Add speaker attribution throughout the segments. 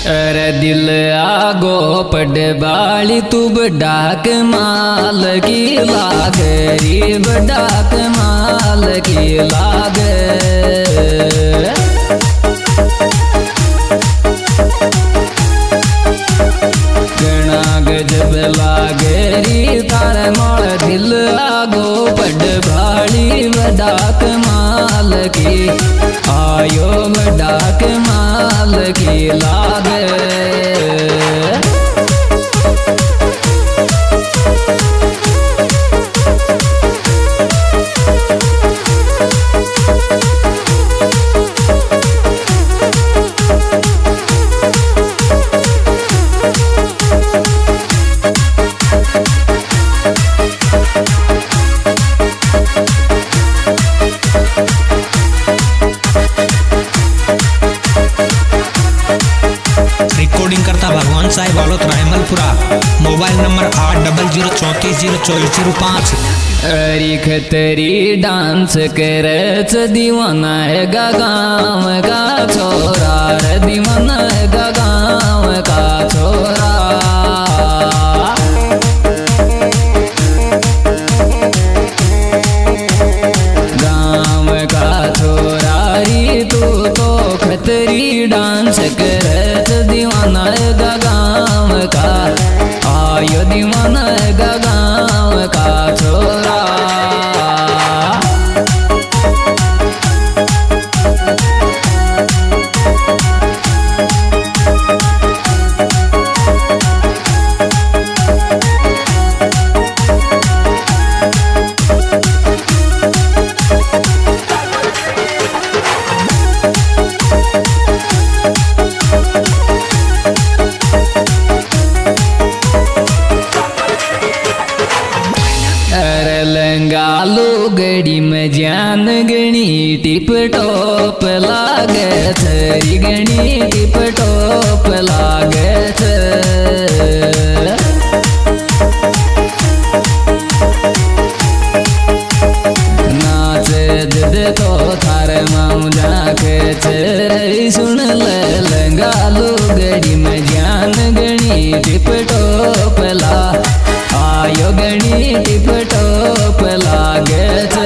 Speaker 1: अरे दिल आगो पड बाली तू डाक माल की लाग री डाक माल की लाग गणा गजब लागे री तार माल दिल आगो पड बाली डाक माल की आयो डाक माल की लाग
Speaker 2: रिकॉर्डिंग करता भगवान साहिब वालोत रायमलपुरा। Mobile number 8004302405।
Speaker 1: अरिख तेरी डांस करच दीवाना है गाँव का छोरा रे दीवाना है गाँव का छोरा गाँव का छोरा री तू तो खतरी डांस करच दीवाना है गाँव का आयो दीवाना है गाँव का छोरा गालू गड़ी में जान गणी टिप टॉप लागे थरी गणी टिप टॉप लागे नाच दे तो थारे माऊ जाके सुन ले गालू गड़ी में जान गणी टिप टॉप ला आयो गणी टिप टॉप लागे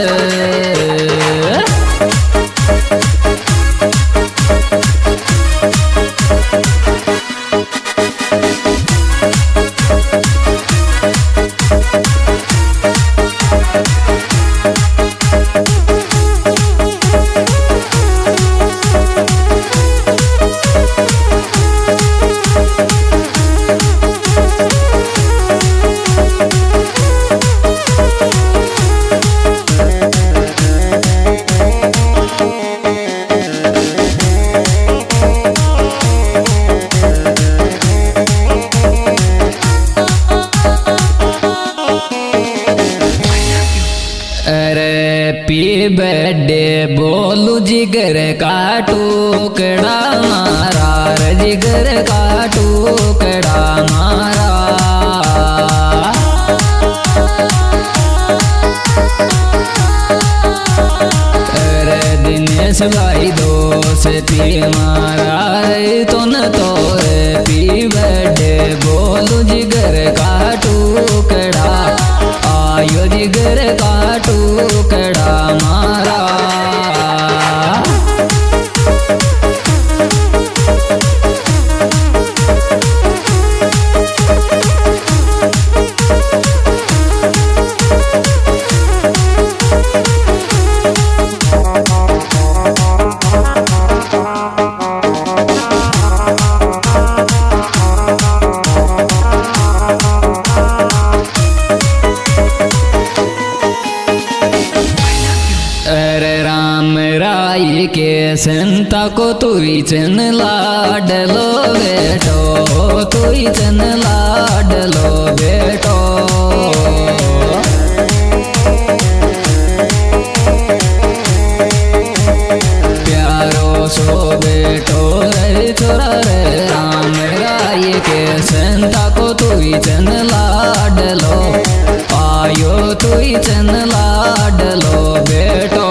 Speaker 1: हैप्पी बर्थडे बोलू जिगर का टुकड़ा मारा जिगर का टुकड़ा मारा अरे दिनेश भाई दोस्ती मारा तो न तो हैप्पी बर्थडे बोलू जिगर का टुकड़ा आयो जिगर का टुकड़ा मारा के संता को तुई चन लाडलो बेटो तुई चन लाडलो बेटो प्यारो सो बेटो रे छोरा रे राम राय के संता को तुई चन लाडलो आयो तुई चन लाडलो बेटो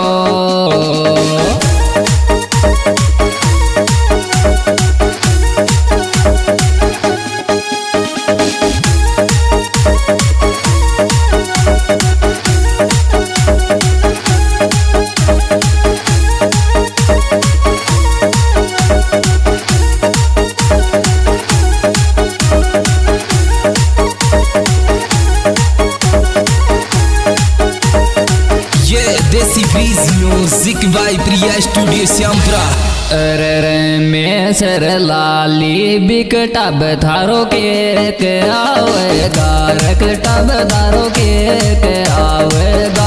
Speaker 2: प्रिया स्टूडियो श्यामपुरा।
Speaker 1: अरे रे में सर लाली बिकटा बधारो के आवेगा, रकटा बधारो के आवेगा।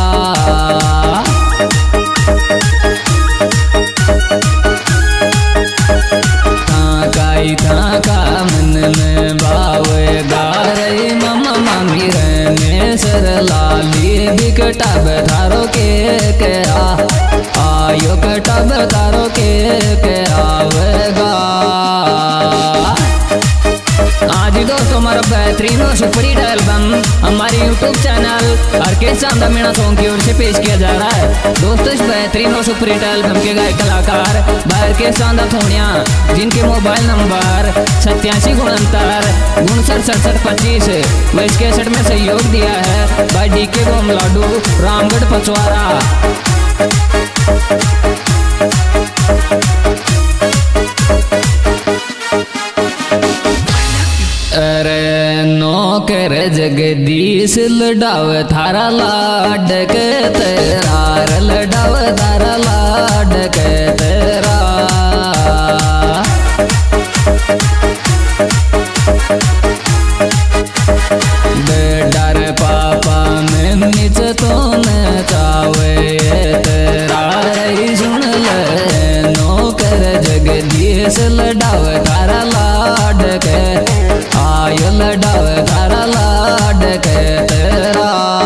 Speaker 1: था का मन में बावेगा रे ममा मामी रे में सर लाली बिकटा बधारो के आयो कटा बधारो के आवेगा। आज ही दोस्तों हमारा बेहतरीन और सुपरहिट एल्बम हमारे YouTube चैनल आर्केड शानदार मीणा सॉन्ग की ओर से पेश किया जा रहा है। दोस्तों इस बेहतरीन और सुपरहिट एल्बम के गायक कलाकार आर्केड शानदार थोड़िया, जिनके मोबाइल नंबर 8769 व इस कैसेट में सहयोग दिया है भाई DK बम लाडू रामगढ़ पचवारा। अरे नौकर जगदीश लडाव थारा लाड के तेरा, लडाव थारा लाड के तेरा। डर पापा में निच तो न चावे तेरा, सुन ले नौकर जगदीश लडाव थारा लाड के आयो, लडाव थारा लाड के तेरा।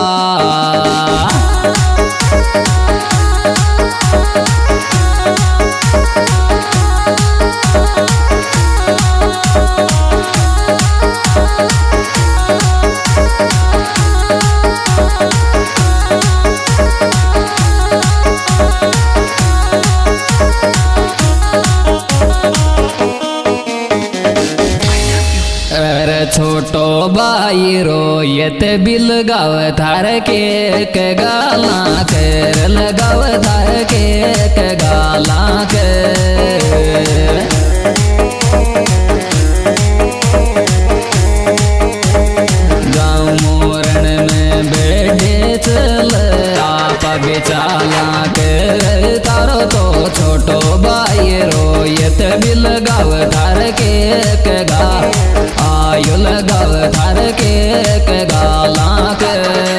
Speaker 1: छोटो भाई रोयत बिल गाव थार के गाला कर, लगाव थार के गाला के। गाँव मोरण में बेडे चल आप बेचाला के तारो तो छोटो भाई रोयत बिल गाव थार के गा आयो, लगाव थार के गाला के।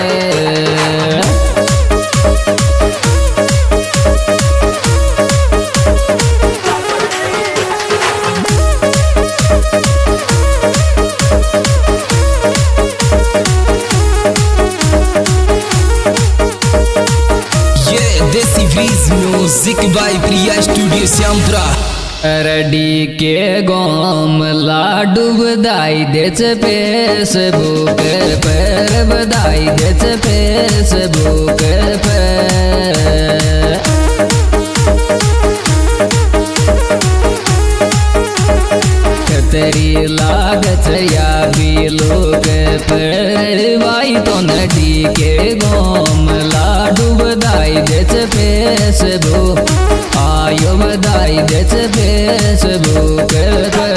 Speaker 2: ये desi breeze music by Priya studio Shyampura.
Speaker 1: रडी के गोम लाडू बधाई देच फेसबुक पर, बधाई देच फेसबुक पर। खतरी लागत या भी लोग पर भाई तो नडी के गोम लाडू बधाई देच फेसबुक आयो, बधाई देच फेसबुक पर।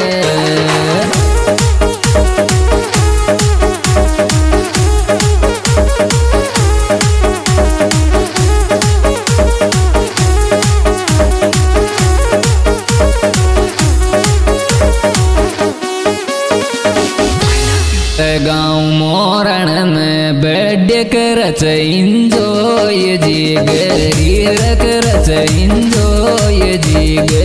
Speaker 1: गाँव मोरण में बैठ कर इंजॉय जी गरी रख रच इंजॉय जी